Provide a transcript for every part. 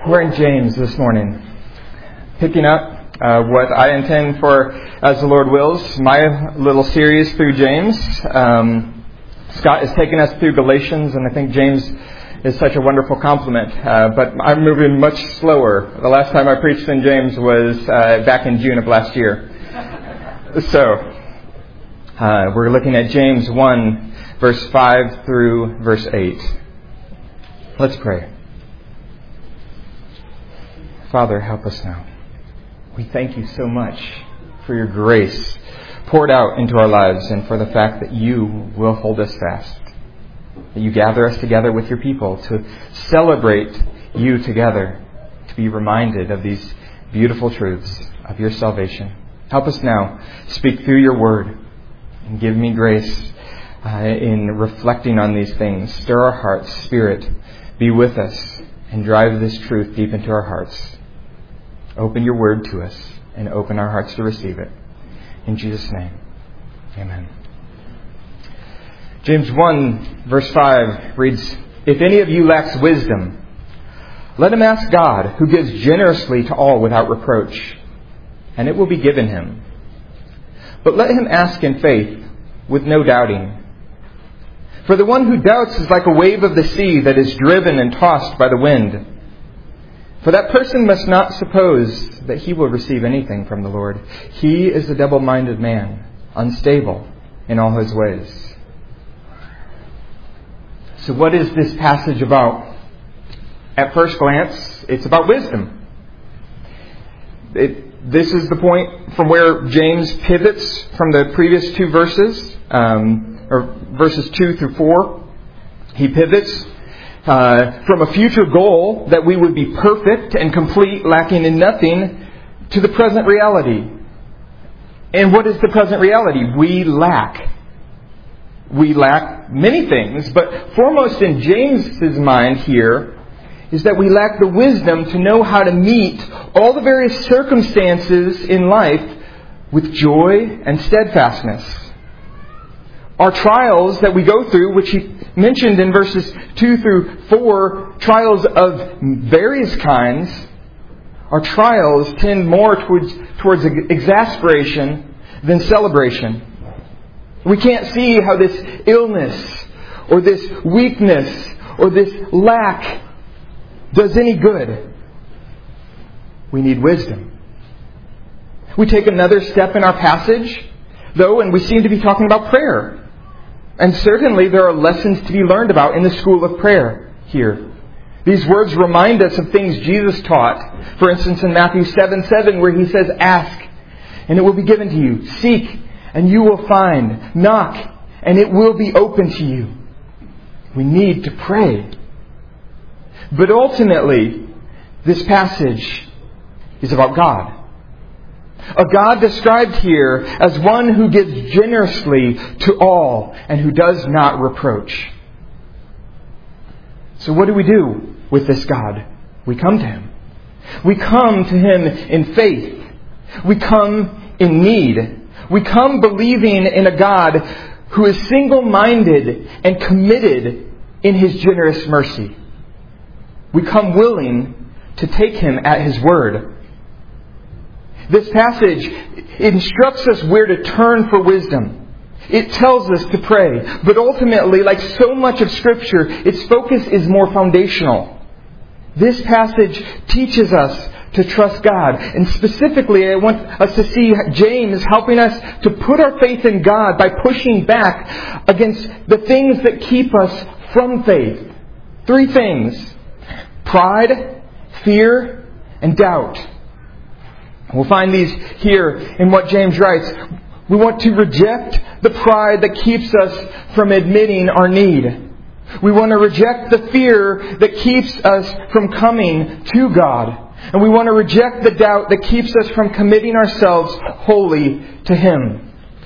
We're in James this morning, picking up what I intend for, as the Lord wills, my little series through James. Scott is taking us through Galatians, and I think James is such a wonderful complement. But I'm moving much slower. The last time I preached in James was back in June of last year. So, we're looking at James 1, verse 5 through verse 8. Let's pray. Father, help us now. We thank you so much for your grace poured out into our lives and for the fact that you will hold us fast. That you gather us together with your people to celebrate you together, to be reminded of these beautiful truths of your salvation. Help us now speak through your word and give me grace in reflecting on these things. Stir our hearts, Spirit, be with us and drive this truth deep into our hearts. Open your word to us and open our hearts to receive it. In Jesus' name, amen. James 1 verse 5 reads, "If any of you lacks wisdom, let him ask God, who gives generously to all without reproach, and it will be given him. But let him ask in faith, with no doubting. For the one who doubts is like a wave of the sea that is driven and tossed by the wind. For that person must not suppose that he will receive anything from the Lord. He is a double-minded man, unstable in all his ways." So what is this passage about? At first glance, it's about wisdom. This is the point from where James pivots from the previous two verses, or verses 2 through 4. He pivots from a future goal that we would be perfect and complete, lacking in nothing, to the present reality. And what is the present reality? We lack. We lack many things, but foremost in James's mind here is that we lack the wisdom to know how to meet all the various circumstances in life with joy and steadfastness. Our trials that we go through, which he mentioned in verses 2 through 4, trials of various kinds, our trials tend more towards exasperation than celebration. We can't see how this illness or this weakness or this lack does any good. We need wisdom. We take another step in our passage, though, and we seem to be talking about prayer. And certainly there are lessons to be learned about in the school of prayer here. These words remind us of things Jesus taught. For instance, in Matthew 7:7, where he says, "Ask, and it will be given to you. Seek, and you will find. Knock, and it will be open to you." We need to pray. But ultimately, this passage is about God. A God described here as one who gives generously to all and who does not reproach. So what do we do with this God? We come to Him. We come to Him in faith. We come in need. We come believing in a God who is single-minded and committed in His generous mercy. We come willing to take Him at His word. This passage instructs us where to turn for wisdom. It tells us to pray. But ultimately, like so much of Scripture, its focus is more foundational. This passage teaches us to trust God. And specifically, I want us to see James helping us to put our faith in God by pushing back against the things that keep us from faith. 3 things: pride, fear, and doubt. We'll find these here in what James writes. We want to reject the pride that keeps us from admitting our need. We want to reject the fear that keeps us from coming to God. And we want to reject the doubt that keeps us from committing ourselves wholly to Him.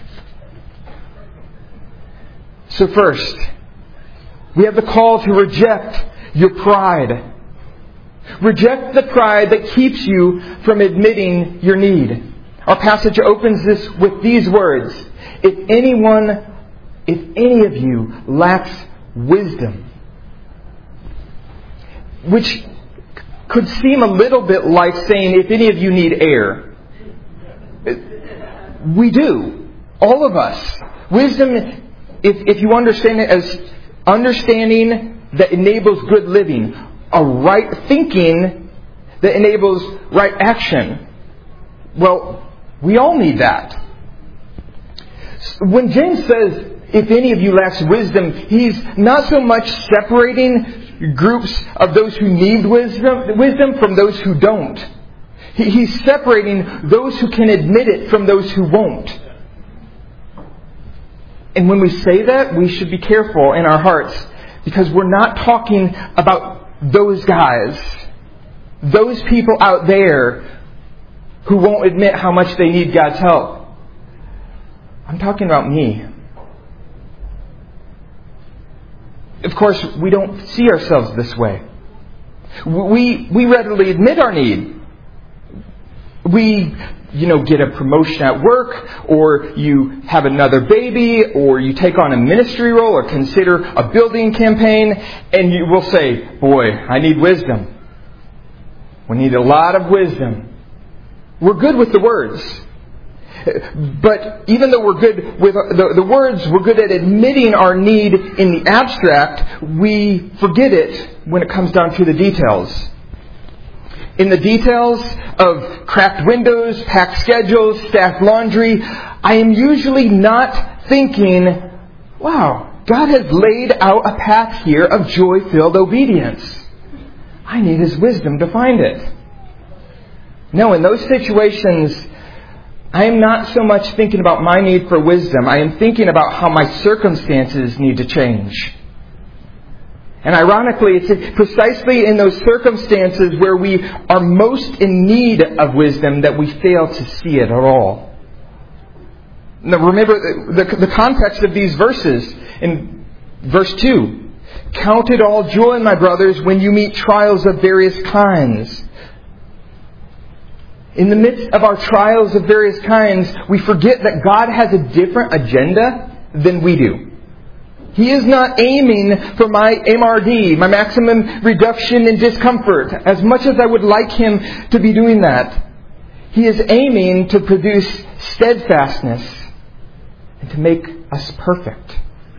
So first, we have the call to reject your pride. Reject the pride that keeps you from admitting your need. Our passage opens this with these words: If any of you lacks wisdom. Which could seem a little bit like saying, if any of you need air. We do. All of us. Wisdom, if you understand it as understanding that enables good living, a right thinking that enables right action. Well, we all need that. When James says, if any of you lacks wisdom, he's not so much separating groups of those who need wisdom from those who don't. He's separating those who can admit it from those who won't. And when we say that, we should be careful in our hearts, because we're not talking about those guys, those people out there who won't admit how much they need God's help. I'm talking about me. Of course, we don't see ourselves this way. We readily admit our need. We, get a promotion at work, or you have another baby, or you take on a ministry role, or consider a building campaign, and you will say, boy, I need wisdom. We need a lot of wisdom. We're good with the words. But even though we're good with the words, we're good at admitting our need in the abstract, we forget it when it comes down to the details. In the details of cracked windows, packed schedules, stacked laundry, I am usually not thinking, wow, God has laid out a path here of joy-filled obedience. I need His wisdom to find it. No, in those situations, I am not so much thinking about my need for wisdom. I am thinking about how my circumstances need to change. And ironically, it's precisely in those circumstances where we are most in need of wisdom that we fail to see it at all. Now remember the context of these verses. In verse 2, count it all joy, my brothers, when you meet trials of various kinds. In the midst of our trials of various kinds, we forget that God has a different agenda than we do. He is not aiming for my MRD, my maximum reduction in discomfort, as much as I would like Him to be doing that. He is aiming to produce steadfastness and to make us perfect.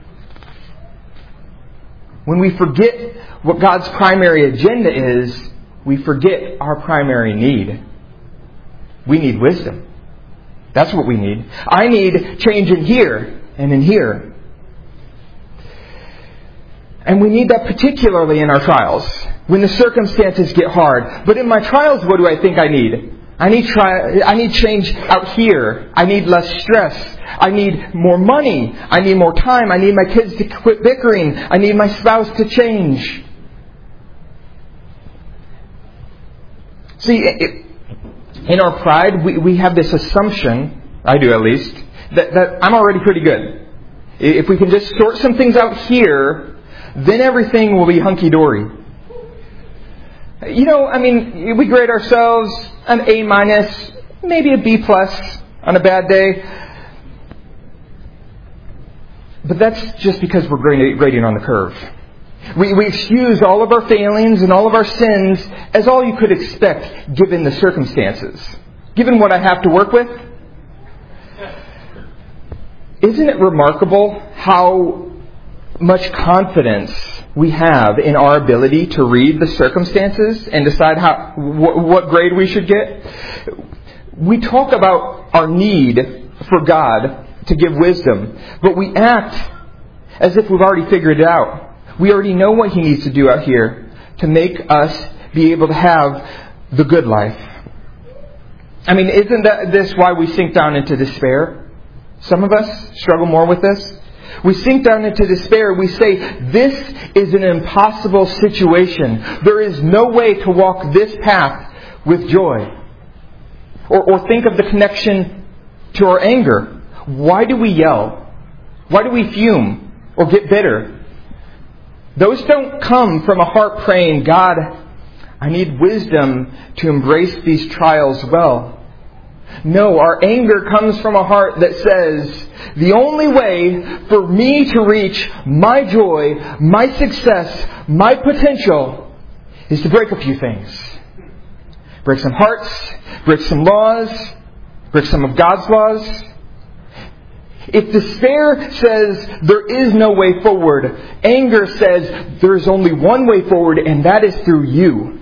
When we forget what God's primary agenda is, we forget our primary need. We need wisdom. That's what we need. I need change in here and in here. And we need that particularly in our trials, when the circumstances get hard. But in my trials, what do I think I need? I need change out here. I need less stress. I need more money. I need more time. I need my kids to quit bickering. I need my spouse to change. See, in our pride, we have this assumption, I do at least, that I'm already pretty good. If we can just sort some things out here, then everything will be hunky-dory. We grade ourselves an A-, maybe a B+ on a bad day. But that's just because we're grading on the curve. We excuse all of our failings and all of our sins as all you could expect given the circumstances. Given what I have to work with. Isn't it remarkable how much confidence we have in our ability to read the circumstances and decide what grade we should get? We talk about our need for God to give wisdom, but we act as if we've already figured it out. We already know what He needs to do out here to make us be able to have the good life. Isn't this why we sink down into despair? Some of us struggle more with this. We sink down into despair. We say, this is an impossible situation. There is no way to walk this path with joy. Or think of the connection to our anger. Why do we yell? Why do we fume or get bitter? Those don't come from a heart praying, God, I need wisdom to embrace these trials well. No, our anger comes from a heart that says, the only way for me to reach my joy, my success, my potential is to break a few things. break some hearts, break some laws, break some of God's laws. If despair says there is no way forward, anger says there is only one way forward, and that is through you.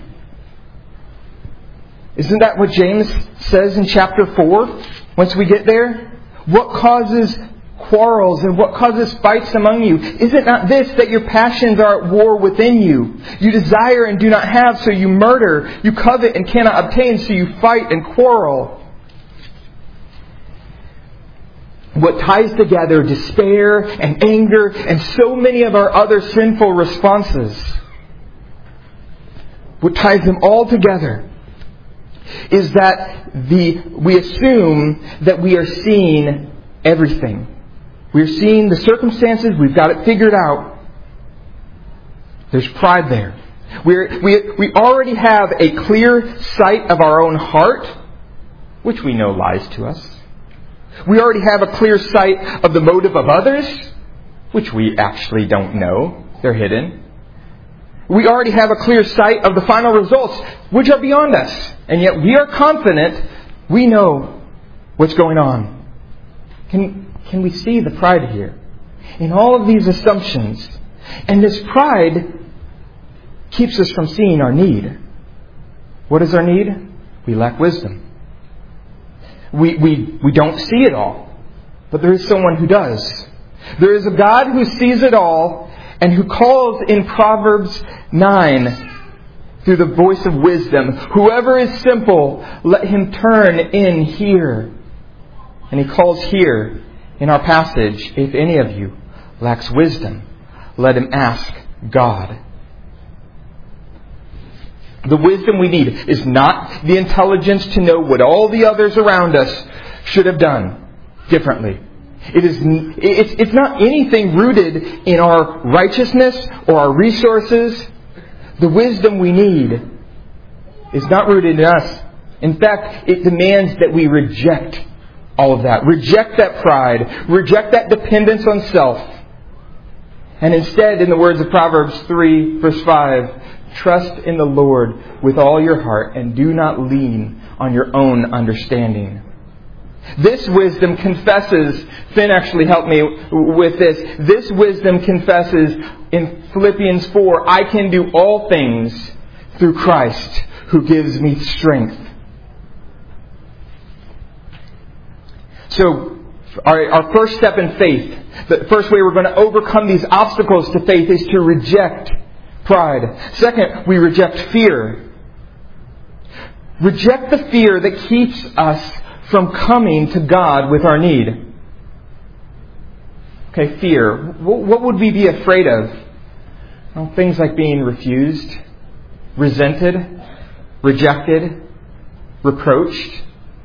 Isn't that what James says in chapter 4? Once we get there, what causes quarrels and what causes fights among you? Is it not this, that your passions are at war within you? You desire and do not have, so you murder. You covet and cannot obtain, so you fight and quarrel. What ties together despair and anger and so many of our other sinful responses, what ties them all together, is that we assume that we are seeing everything. We're seeing the circumstances, we've got it figured out. There's pride there. We already have a clear sight of our own heart, which we know lies to us. We already have a clear sight of the motive of others, which we actually don't know. They're hidden. We already have a clear sight of the final results, which are beyond us. And yet we are confident we know what's going on. Can we see the pride here? In all of these assumptions. And this pride keeps us from seeing our need. What is our need? We lack wisdom. We don't see it all. But there is someone who does. There is a God who sees it all and who calls in Proverbs 9 through the voice of wisdom, whoever is simple, let him turn in here. And he calls here in our passage, if any of you lacks wisdom, let him ask God. The wisdom we need is not the intelligence to know what all the others around us should have done differently. It's not anything rooted in our righteousness or our resources. The wisdom we need is not rooted in us. In fact, it demands that we reject all of that. Reject that pride. Reject that dependence on self. And instead, in the words of Proverbs 3, verse 5, trust in the Lord with all your heart and do not lean on your own understanding. This wisdom confesses, Finn actually helped me with this. This wisdom confesses in Philippians 4, I can do all things through Christ who gives me strength. So, our first step in faith, the first way we're going to overcome these obstacles to faith is to reject pride. Second, we reject fear. Reject the fear that keeps us from coming to God with our need. Okay, fear. What would we be afraid of? Well, things like being refused, resented, rejected, reproached.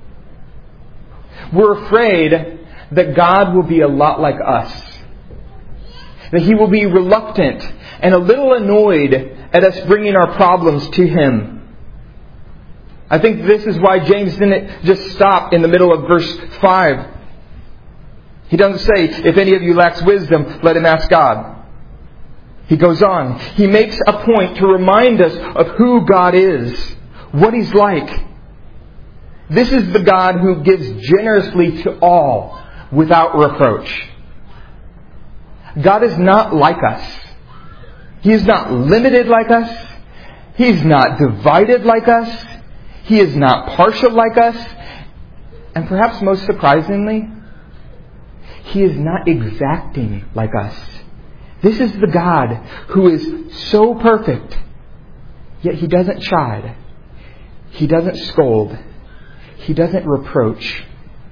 We're afraid that God will be a lot like us. That He will be reluctant and a little annoyed at us bringing our problems to Him. I think this is why James didn't just stop in the middle of verse 5. He doesn't say, if any of you lacks wisdom, let him ask God. He goes on. He makes a point to remind us of who God is, what He's like. This is the God who gives generously to all without reproach. God is not like us. He is not limited like us. He's not divided like us. He is not partial like us. And perhaps most surprisingly, He is not exacting like us. This is the God who is so perfect, yet He doesn't chide. He doesn't scold. He doesn't reproach.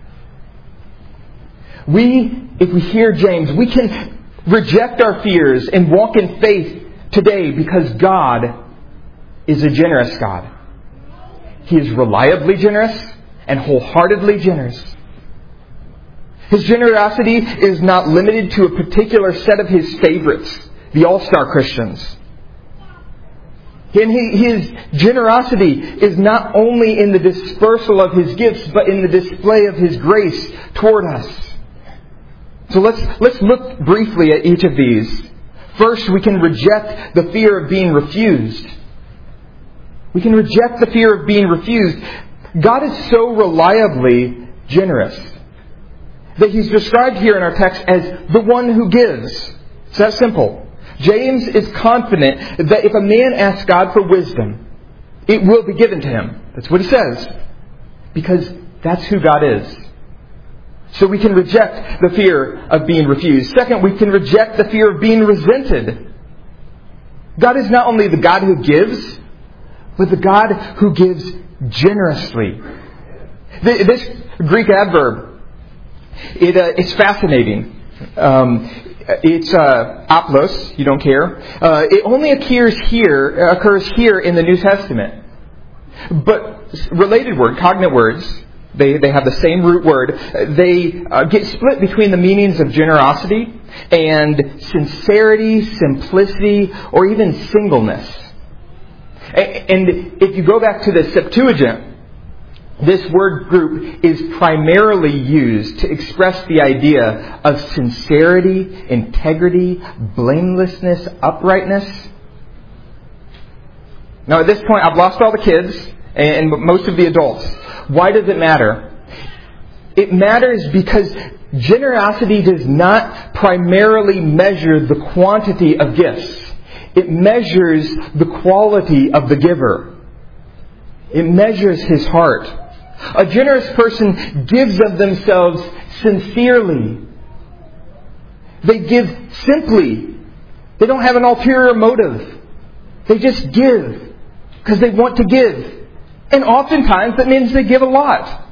If we hear James, we can reject our fears and walk in faith today because God is a generous God. He is reliably generous and wholeheartedly generous. His generosity is not limited to a particular set of His favorites, the all-star Christians. And His generosity is not only in the dispersal of His gifts, but in the display of His grace toward us. So let's look briefly at each of these. First, we can reject the fear of being refused. We can reject the fear of being refused. God is so reliably generous that He's described here in our text as the one who gives. It's that simple. James is confident that if a man asks God for wisdom, it will be given to him. That's what he says. Because that's who God is. So we can reject the fear of being refused. Second, we can reject the fear of being resented. God is not only the God who gives, but the God who gives generously. This Greek adverb, it's fascinating. It's aplos, you don't care. It only occurs here in the New Testament. But related word, cognate words, they have the same root word. They get split between the meanings of generosity and sincerity, simplicity, or even singleness. And if you go back to the Septuagint, this word group is primarily used to express the idea of sincerity, integrity, blamelessness, uprightness. Now at this point, I've lost all the kids and most of the adults. Why does it matter? It matters because generosity does not primarily measure the quantity of gifts. It measures the quality of the giver. It measures his heart. A generous person gives of themselves sincerely. They give simply. They don't have an ulterior motive. They just give because they want to give. And oftentimes that means they give a lot.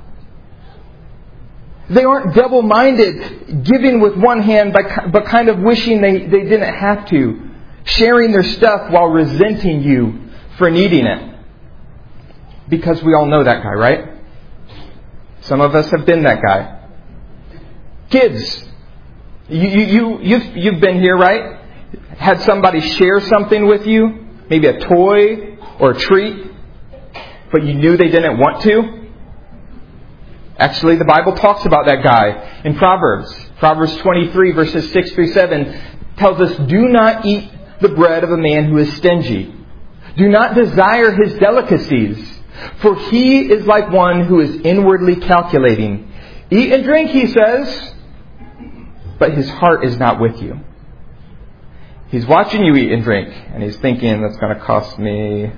They aren't double-minded, giving with one hand but kind of wishing they didn't have to. Sharing their stuff while resenting you for needing it. Because we all know that guy, right? Some of us have been that guy. Kids, you've been here, right? Had somebody share something with you, maybe a toy or a treat, but you knew they didn't want to. Actually, the Bible talks about that guy in Proverbs. Proverbs 23 verses 6 through 7 tells us, "Do not eat the bread of a man who is stingy. Do not desire his delicacies. For he is like one who is inwardly calculating. Eat and drink, he says, but his heart is not with you." He's watching you eat and drink, and he's thinking, that's going to cost me.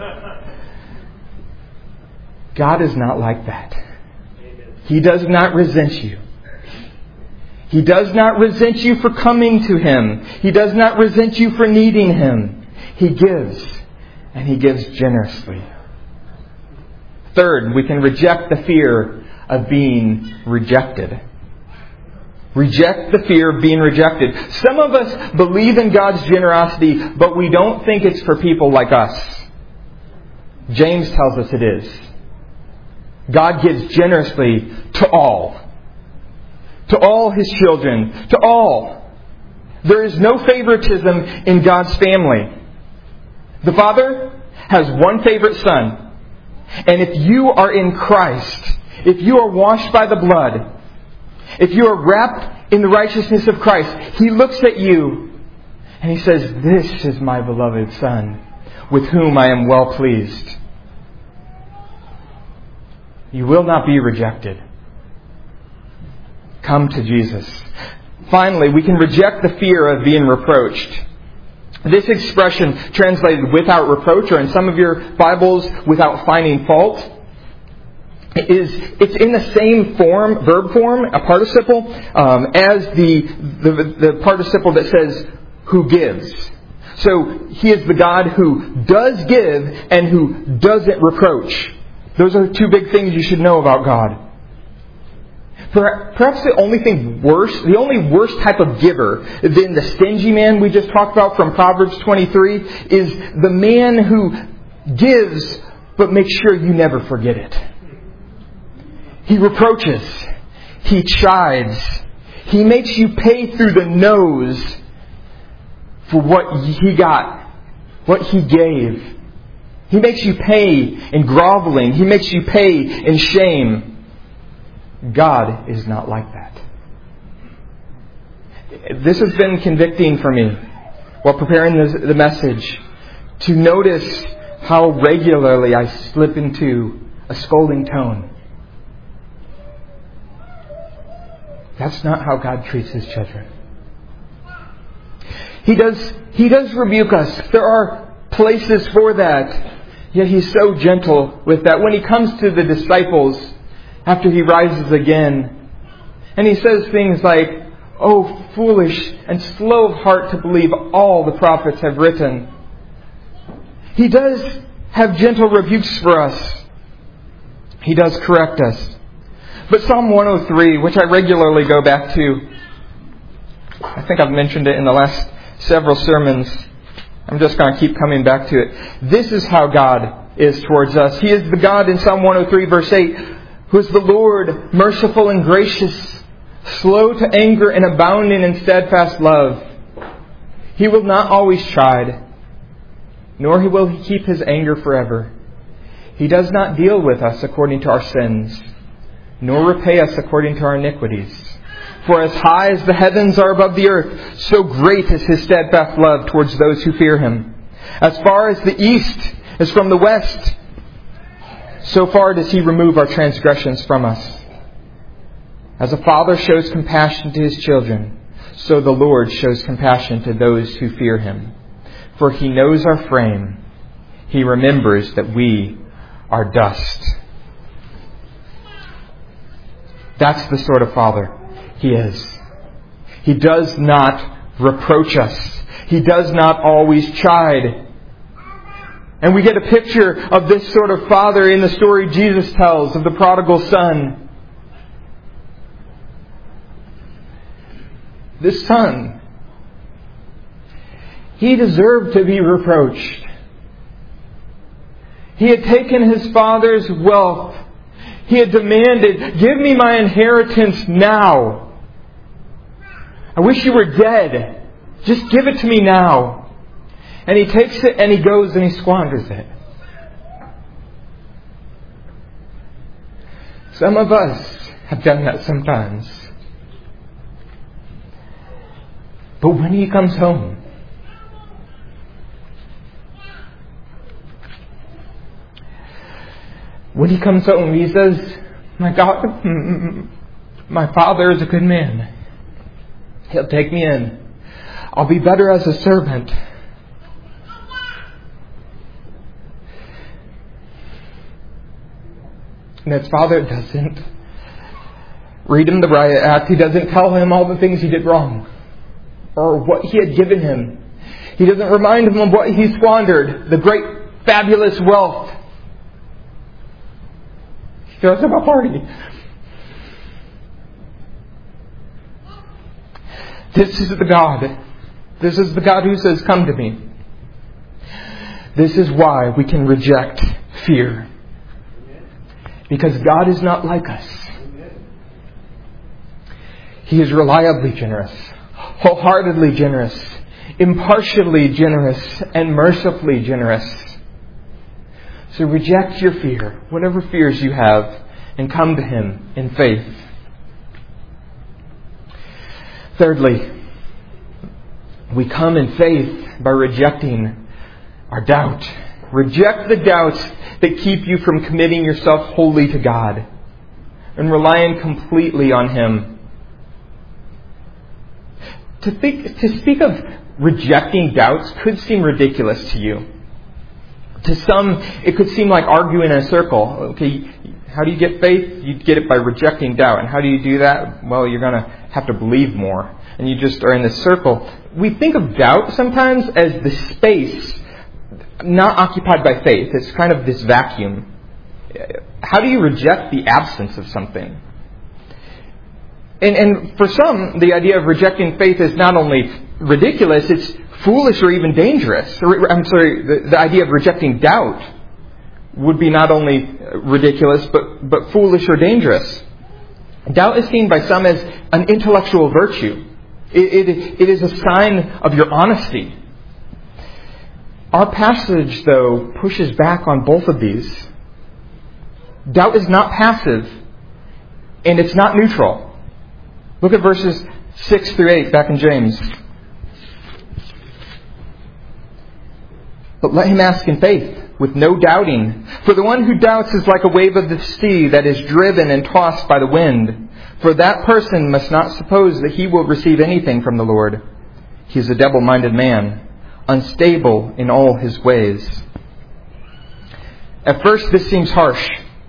God is not like that. He does not resent you. He does not resent you for coming to Him. He does not resent you for needing Him. He gives, and He gives generously. Third, we can reject the fear of being rejected. Reject the fear of being rejected. Some of us believe in God's generosity, but we don't think it's for people like us. James tells us it is. God gives generously to all. To all His children. To all. There is no favoritism in God's family. The Father has one favorite Son. And if you are in Christ, if you are washed by the blood, if you are wrapped in the righteousness of Christ, He looks at you and He says, "This is my beloved Son, with whom I am well pleased." You will not be rejected. Come to Jesus. Finally, we can reject the fear of being reproached. This expression, translated without reproach, or in some of your Bibles, without finding fault, it's in the same form, verb form, a participle, as the participle that says, who gives. So, He is the God who does give and who doesn't reproach. Those are two big things you should know about God. Perhaps the only worst type of giver than the stingy man we just talked about from Proverbs 23 is the man who gives but makes sure you never forget it. He reproaches. He chides. He makes you pay through the nose for what he got, what he gave. He makes you pay in groveling. He makes you pay in shame. God is not like that. This has been convicting for me while preparing the message, to notice how regularly I slip into a scolding tone. That's not how God treats His children. He does rebuke us. There are places for that. Yet He's so gentle with that. When He comes to the disciples after He rises again, and He says things like, "Oh, foolish and slow of heart to believe all the prophets have written." He does have gentle rebukes for us. He does correct us. But Psalm 103, which I regularly go back to, I think I've mentioned it in the last several sermons. I'm just going to keep coming back to it. This is how God is towards us. He is the God in Psalm 103 verse 8, who is the Lord, merciful and gracious, slow to anger and abounding in steadfast love. He will not always chide, nor will He keep His anger forever. He does not deal with us according to our sins, nor repay us according to our iniquities. For as high as the heavens are above the earth, so great is His steadfast love towards those who fear Him. As far as the east is from the west, so far does He remove our transgressions from us. As a father shows compassion to his children, so the Lord shows compassion to those who fear Him. For He knows our frame. He remembers that we are dust. That's the sort of Father He is. He does not reproach us. He does not always chide. And we get a picture of this sort of Father in the story Jesus tells of the prodigal son. This son, he deserved to be reproached. He had taken his father's wealth. He had demanded, "Give me my inheritance now. I wish you were dead. Just give it to me now." And he takes it and he goes and he squanders it. Some of us have done that sometimes. But when he comes home, he says, "My God, my Father is a good man. He'll take me in. I'll be better as a servant." And his father doesn't read him the riot act. He doesn't tell him all the things he did wrong or what he had given him. He doesn't remind him of what he squandered, the great, fabulous wealth. He throws him a party. This is the God. This is the God who says, "Come to me." This is why we can reject fear. Because God is not like us. He is reliably generous, wholeheartedly generous, impartially generous, and mercifully generous. So reject your fear, whatever fears you have, and come to Him in faith. Thirdly, we come in faith by rejecting our doubt. Reject the doubts that keep you from committing yourself wholly to God and relying completely on Him. To speak of rejecting doubts could seem ridiculous to you. To some, it could seem like arguing in a circle. Okay, how do you get faith? You get it by rejecting doubt. And how do you do that? Well, you're going to have to believe more. And you just are in this circle. We think of doubt sometimes as the space not occupied by faith. It's kind of this vacuum. How do you reject the absence of something? And for some, the idea of rejecting faith is not only ridiculous, it's foolish or even dangerous. The idea of rejecting doubt would be not only ridiculous, but foolish or dangerous. Doubt is seen by some as an intellectual virtue. It is a sign of your honesty. Our passage, though, pushes back on both of these. Doubt is not passive, and it's not neutral. Look at verses 6 through 8 back in James. "But let him ask in faith, with no doubting. For the one who doubts is like a wave of the sea that is driven and tossed by the wind. For that person must not suppose that he will receive anything from the Lord. He is a double-minded man, unstable in all his ways. At first, this seems harsh.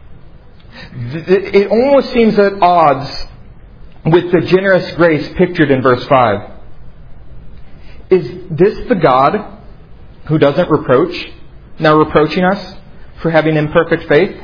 It almost seems at odds with the generous grace pictured in verse 5. Is this the God who doesn't reproach, now reproaching us for having imperfect faith?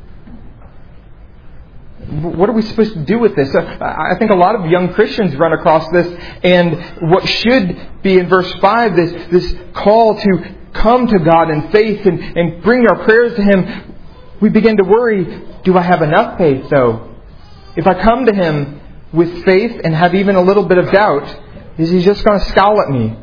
What are we supposed to do with this? I think a lot of young Christians run across this, and what should be in verse 5, this call to come to God in faith and bring our prayers to Him, we begin to worry, do I have enough faith though? If I come to Him with faith and have even a little bit of doubt, is He just going to scowl at me?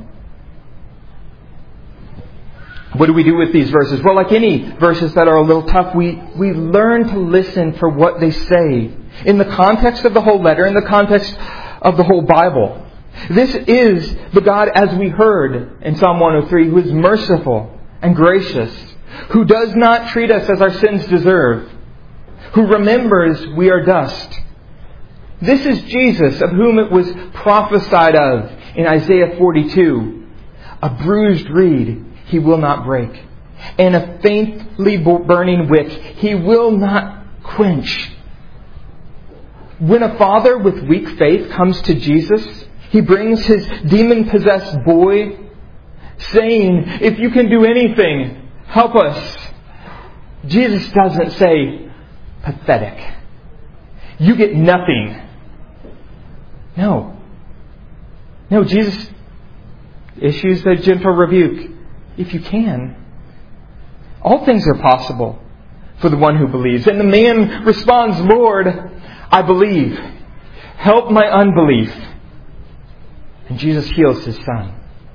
What do we do with these verses? Well, like any verses that are a little tough, we learn to listen for what they say in the context of the whole letter, in the context of the whole Bible. This is the God, as we heard in Psalm 103, who is merciful and gracious, who does not treat us as our sins deserve, who remembers we are dust. This is Jesus, of whom it was prophesied of in Isaiah 42, a bruised reed He will not break, and a faintly burning wick He will not quench. When a father with weak faith comes to Jesus, he brings his demon-possessed boy, saying, if you can do anything, help us. Jesus doesn't say, pathetic. You get nothing. No, Jesus issues a gentle rebuke. If you can. All things are possible for the one who believes. And the man responds, Lord, I believe. Help my unbelief. And Jesus heals his son.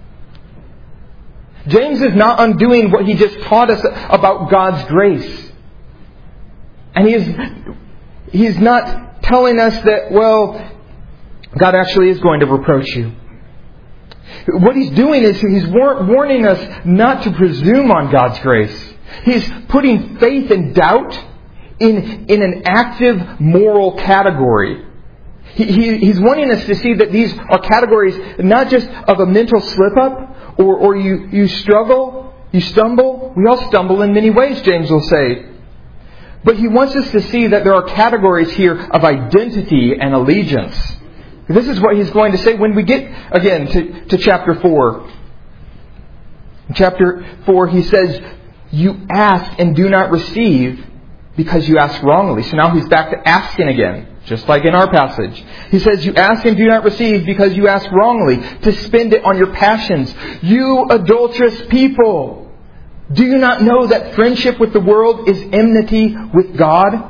James is not undoing what he just taught us about God's grace. And he's not telling us that, well, God actually is going to reproach you. What he's doing is he's warning us not to presume on God's grace. He's putting faith and doubt in an active moral category. He's wanting us to see that these are categories not just of a mental slip-up or you struggle, you stumble. We all stumble in many ways, James will say. But he wants us to see that there are categories here of identity and allegiance. This is what he's going to say when we get, again, to chapter 4. In chapter 4, he says, you ask and do not receive because you ask wrongly. So now he's back to asking again, just like in our passage. He says, you ask and do not receive because you ask wrongly, to spend it on your passions. You adulterous people! Do you not know that friendship with the world is enmity with God?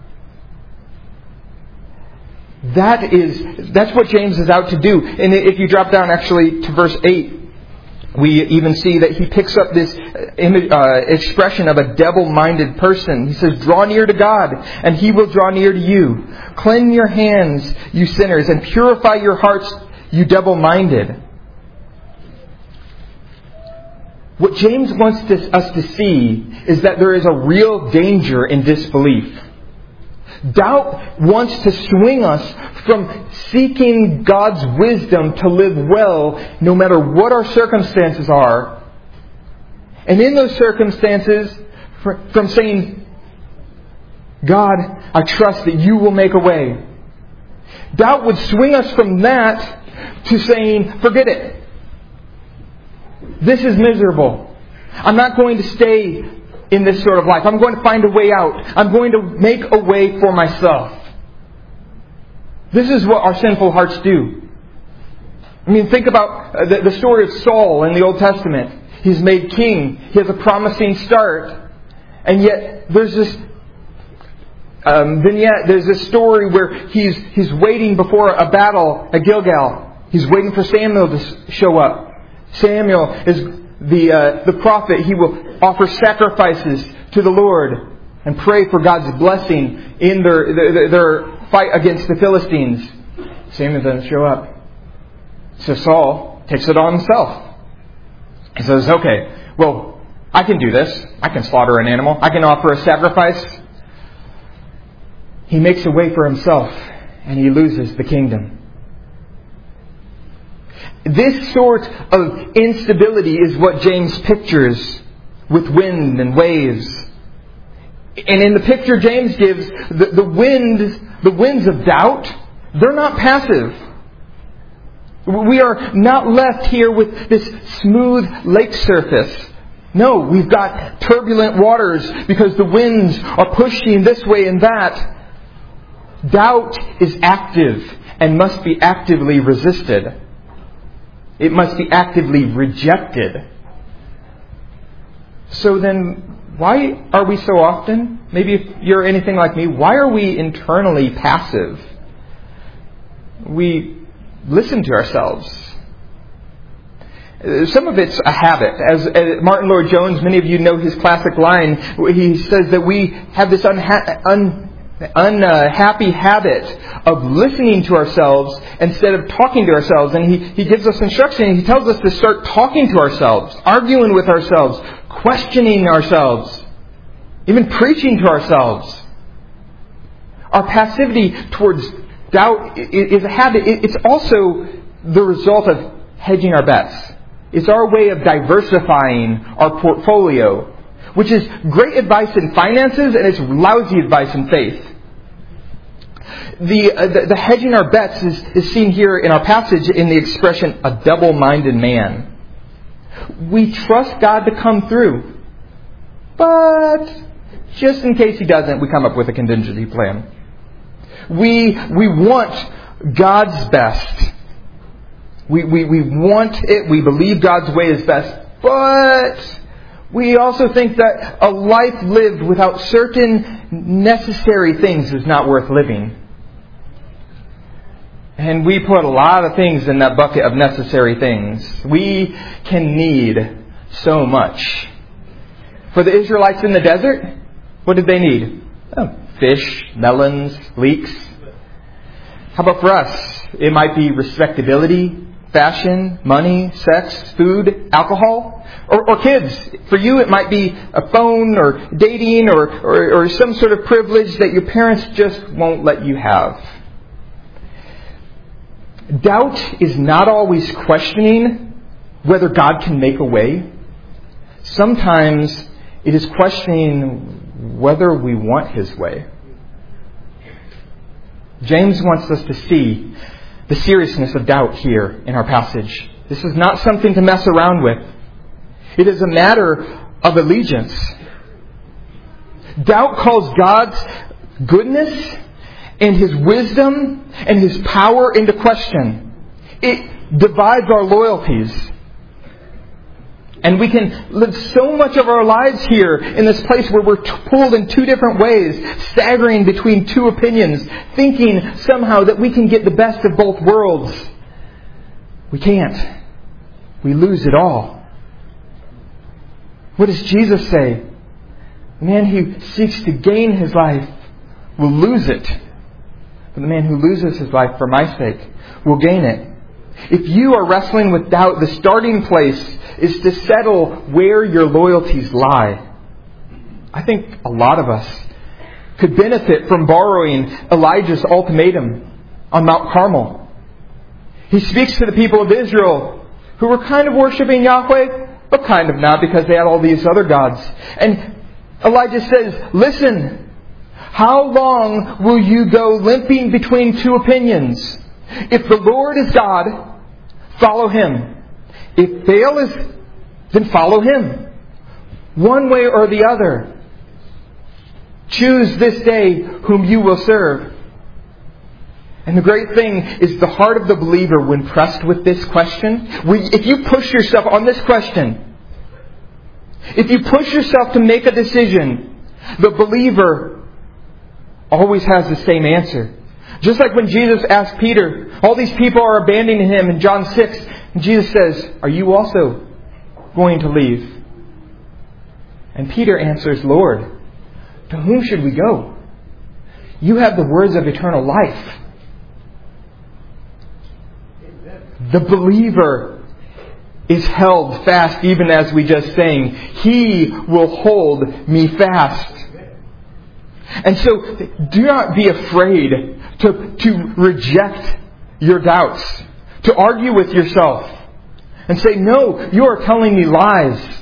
That's what James is out to do. And if you drop down actually to verse 8, we even see that he picks up this expression of a double-minded person. He says, draw near to God, and He will draw near to you. Cleanse your hands, you sinners, and purify your hearts, you double-minded. What James wants us to see is that there is a real danger in disbelief. Doubt wants to swing us from seeking God's wisdom to live well no matter what our circumstances are. And in those circumstances, from saying, God, I trust that you will make a way. Doubt would swing us from that to saying, forget it. This is miserable. I'm not going to stay in this sort of life. I'm going to find a way out. I'm going to make a way for myself. This is what our sinful hearts do. I mean, think about the story of Saul in the Old Testament. He's made king. He has a promising start. And yet, there's this vignette, there's this story where he's waiting before a battle at Gilgal. He's waiting for Samuel to show up. Samuel is the prophet. He will offer sacrifices to the Lord and pray for God's blessing in their fight against the Philistines. Samuel doesn't show up. So Saul takes it on himself. He says, okay, well, I can do this. I can slaughter an animal. I can offer a sacrifice. He makes a way for himself, and he loses the kingdom. This sort of instability is what James pictures with wind and waves. And in the picture James gives, the winds of doubt, they're not passive. We are not left here with this smooth lake surface. No, we've got turbulent waters because the winds are pushing this way and that. Doubt is active and must be actively resisted. It must be actively rejected. So then, why are we so often, maybe if you're anything like me, why are we internally passive? We listen to ourselves. Some of it's a habit. As Martin Lloyd-Jones, many of you know his classic line, he says that we have this unhappy habit of listening to ourselves instead of talking to ourselves. And he gives us instruction. He tells us to start talking to ourselves, arguing with ourselves, questioning ourselves, even preaching to ourselves. Our passivity towards doubt is a habit. It's also the result of hedging our bets. It's our way of diversifying our portfolio, which is great advice in finances and it's lousy advice in faith. The hedging our bets is seen here in our passage in the expression, a double-minded man. We trust God to come through, but just in case He doesn't, we come up with a contingency plan. We want God's best. We want it. We believe God's way is best. But we also think that a life lived without certain necessary things is not worth living. And we put a lot of things in that bucket of necessary things. We can need so much. For the Israelites in the desert, what did they need? Fish, melons, leeks. How about for us? It might be respectability, fashion, money, sex, food, alcohol, or kids. For you, it might be a phone or dating or some sort of privilege that your parents just won't let you have. Doubt is not always questioning whether God can make a way. Sometimes it is questioning whether we want His way. James wants us to see the seriousness of doubt here in our passage. This is not something to mess around with. It is a matter of allegiance. Doubt calls God's goodness and His wisdom and His power into question. It divides our loyalties. And we can live so much of our lives here in this place where we're pulled in two different ways, staggering between two opinions, thinking somehow that we can get the best of both worlds. We can't. We lose it all. What does Jesus say? The man who seeks to gain his life will lose it. But the man who loses his life for my sake will gain it. If you are wrestling with doubt, the starting place is to settle where your loyalties lie. I think a lot of us could benefit from borrowing Elijah's ultimatum on Mount Carmel. He speaks to the people of Israel who were kind of worshiping Yahweh, but kind of not because they had all these other gods. And Elijah says, listen, how long will you go limping between two opinions? If the Lord is God, follow Him. If Baal is, then follow him. One way or the other. Choose this day whom you will serve. And the great thing is the heart of the believer when pressed with this question. If you push yourself on this question, if you push yourself to make a decision, the believer always has the same answer. Just like when Jesus asked Peter, all these people are abandoning Him in John 6. And Jesus says, are you also going to leave? And Peter answers, Lord, to whom should we go? You have the words of eternal life. The believer is held fast, even as we just sang. He will hold me fast. And so, do not be afraid to reject your doubts, to argue with yourself and say, no, you are telling me lies.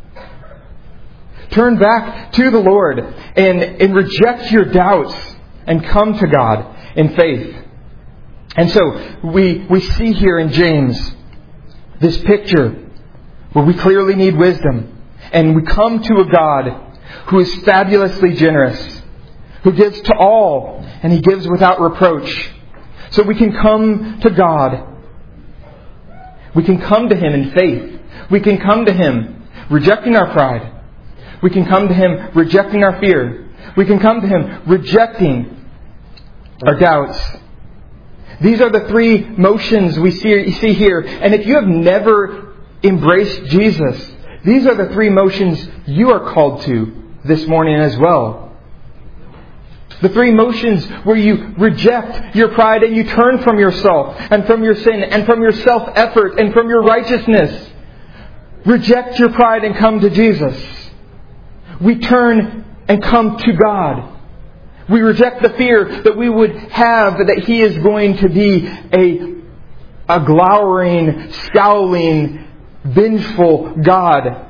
Turn back to the Lord and reject your doubts and come to God in faith. And so we see here in James this picture where we clearly need wisdom, and we come to a God who is fabulously generous, who gives to all, and He gives without reproach. So we can come to God. We can come to Him in faith. We can come to Him rejecting our pride. We can come to Him rejecting our fear. We can come to Him rejecting our doubts. These are the three motions we see here. And if you have never embraced Jesus, these are the three motions you are called to this morning as well. The three motions where you reject your pride and you turn from yourself and from your sin and from your self-effort and from your righteousness. Reject your pride and come to Jesus. We turn and come to God. We reject the fear that we would have that He is going to be a glowering, scowling, vengeful God,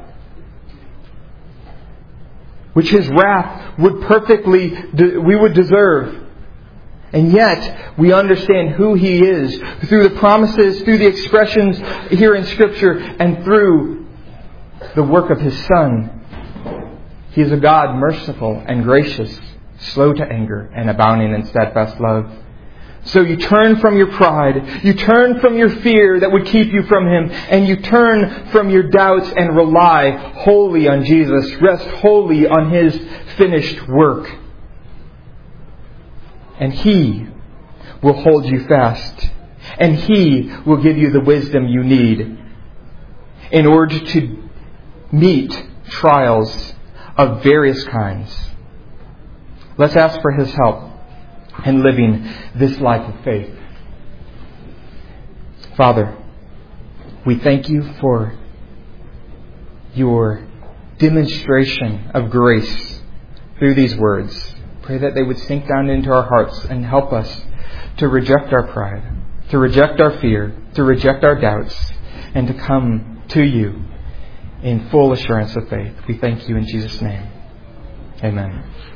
which His wrath would we would deserve. And yet, we understand who He is through the promises, through the expressions here in Scripture, and through the work of His Son. He is a God merciful and gracious, slow to anger, and abounding in steadfast love. So you turn from your pride, you turn from your fear that would keep you from Him, and you turn from your doubts and rely wholly on Jesus. Rest wholly on His finished work. And He will hold you fast. And He will give you the wisdom you need in order to meet trials of various kinds. Let's ask for His help in living this life of faith. Father, we thank You for Your demonstration of grace through these words. Pray that they would sink down into our hearts and help us to reject our pride, to reject our fear, to reject our doubts, and to come to You in full assurance of faith. We thank You in Jesus' name. Amen.